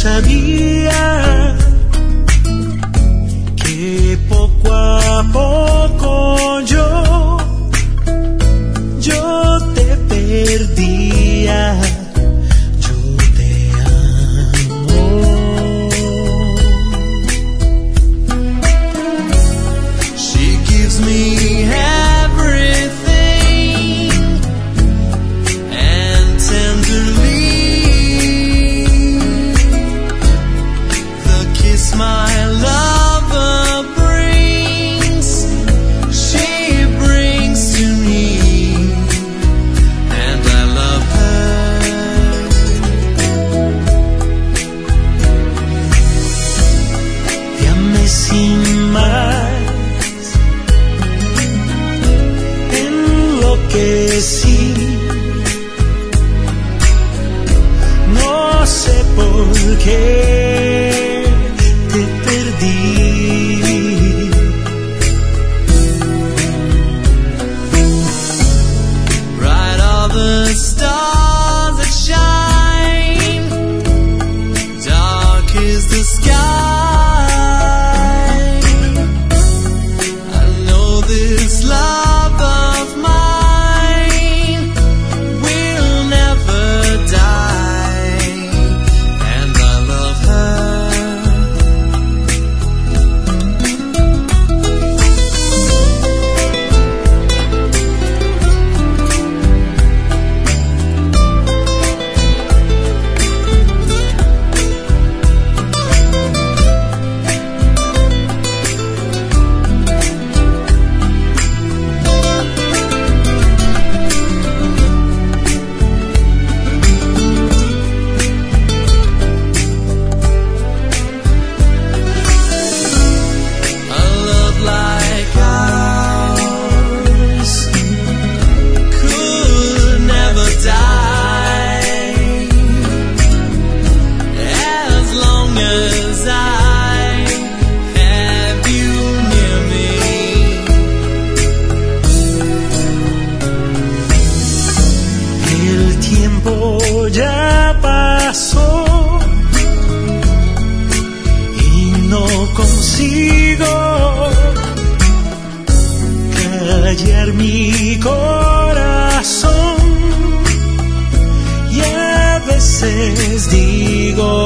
sabía que poco a poco yo te perdía. Yo te amo. She gives me everything, and tenderly the kiss my lover brings, she brings to me, and I love her. Te amé sin más, enloquecí. No sé por qué te perdí. Bright are the stars that shine, dark is the sky. I know this love of mine will never die, and I love her. A love like ours could never die, as long as I have you near me. El tiempo ya pasó y no consigo callar mi corazón, y a veces digo